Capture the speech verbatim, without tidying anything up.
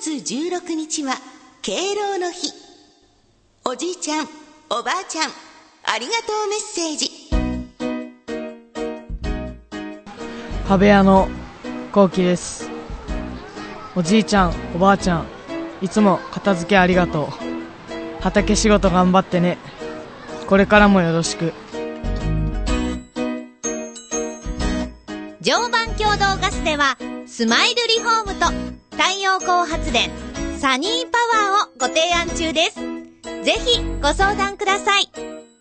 つじゅうろくにちは敬老の日。おじいちゃん、おばあちゃん、ありがとうメッセージ。 壁屋のこうきです。おじいちゃん、おばあちゃん、いつも片付けありがとう。畑仕事頑張ってね。これからもよろしく。 常磐共同ガスではスマイルリフォームと太陽光発電サニーパワーをご提案中です。ぜひご相談ください。